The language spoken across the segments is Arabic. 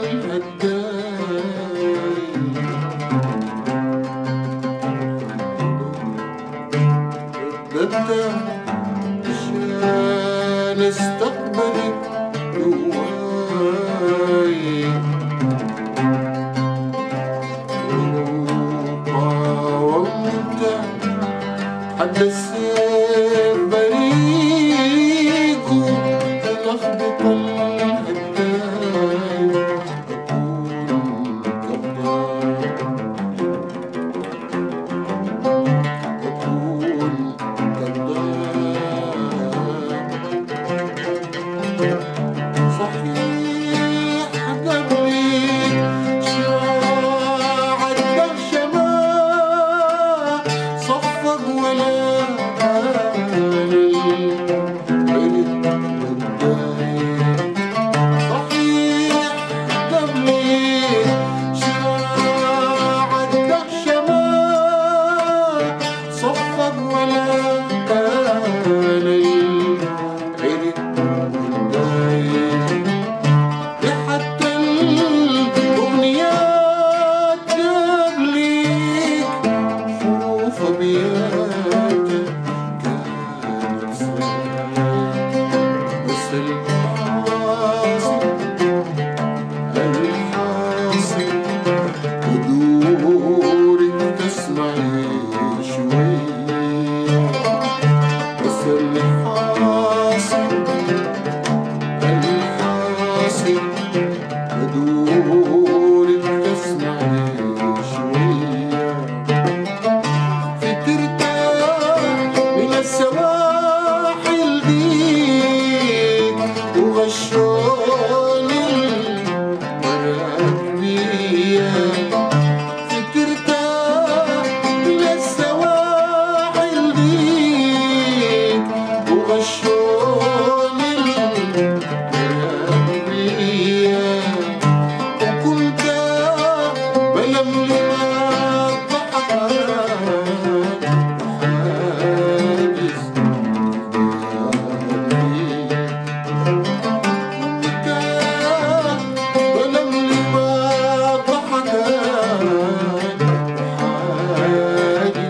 عشان استقبلك جواي، ولو قاومت حد السيف بريق لنخبط الهداي، أكون كذاب أكون صحيح قبلي شراع البرشمة صفق ولا صحيح قبلي شراع البرشمة صفق ولا حتى الأغنيات قبليك حروف أبياتك كانت سايق، بس الحاصل ودورك تسمعي شوية، بس الحاصل ودورك تسمعي شوية، في ترتاح من السواحل ديك وغشوني المراكبية، في ترتاح من السواحل ديك وغشوني وكنت بلملم الضحكات وحاجز كنت بلملم الضحكات وحاجز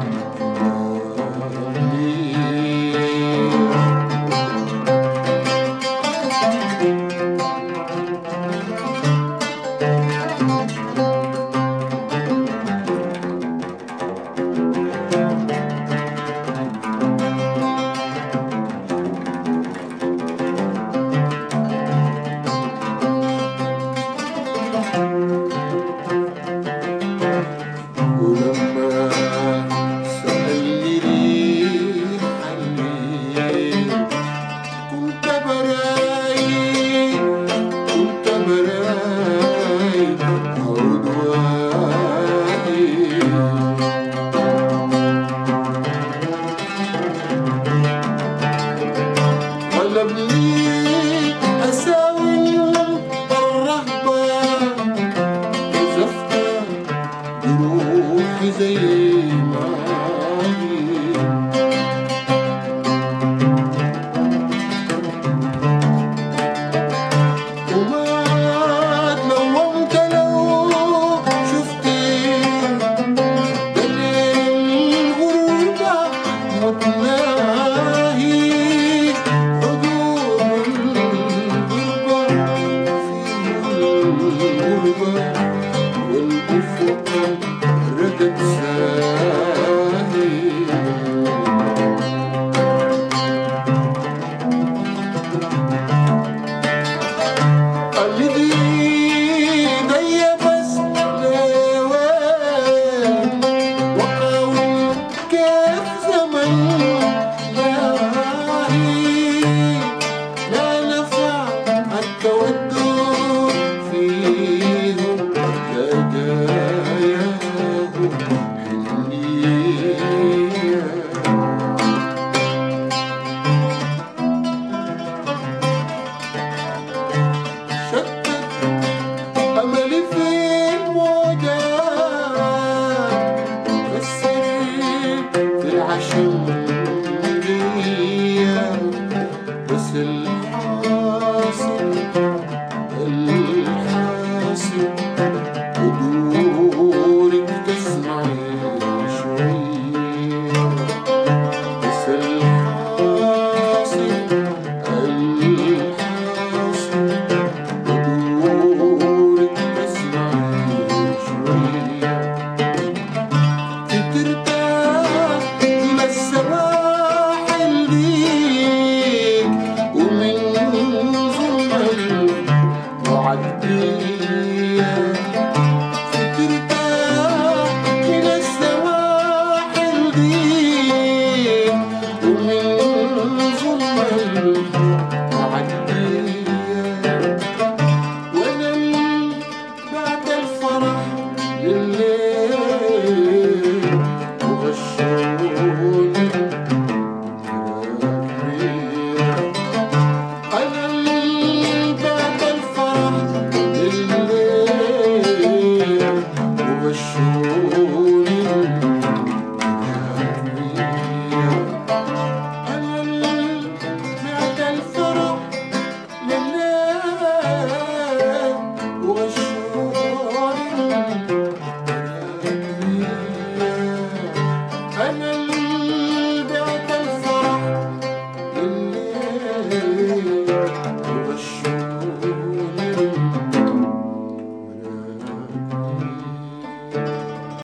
ولما سألني ريح الليل كنت براي أعود وادي، قلبني أساوي الرهبة نزفت جروحي زي ما هي، وما تلومت لو شفتي دليل الغربة وتناهي حدود الغربة في الغربة والأفق رقد ساهي، قلبي ضي بس لوين وقاوم كيف زمن لاهي، لا نفع التودد فيه جاية تاني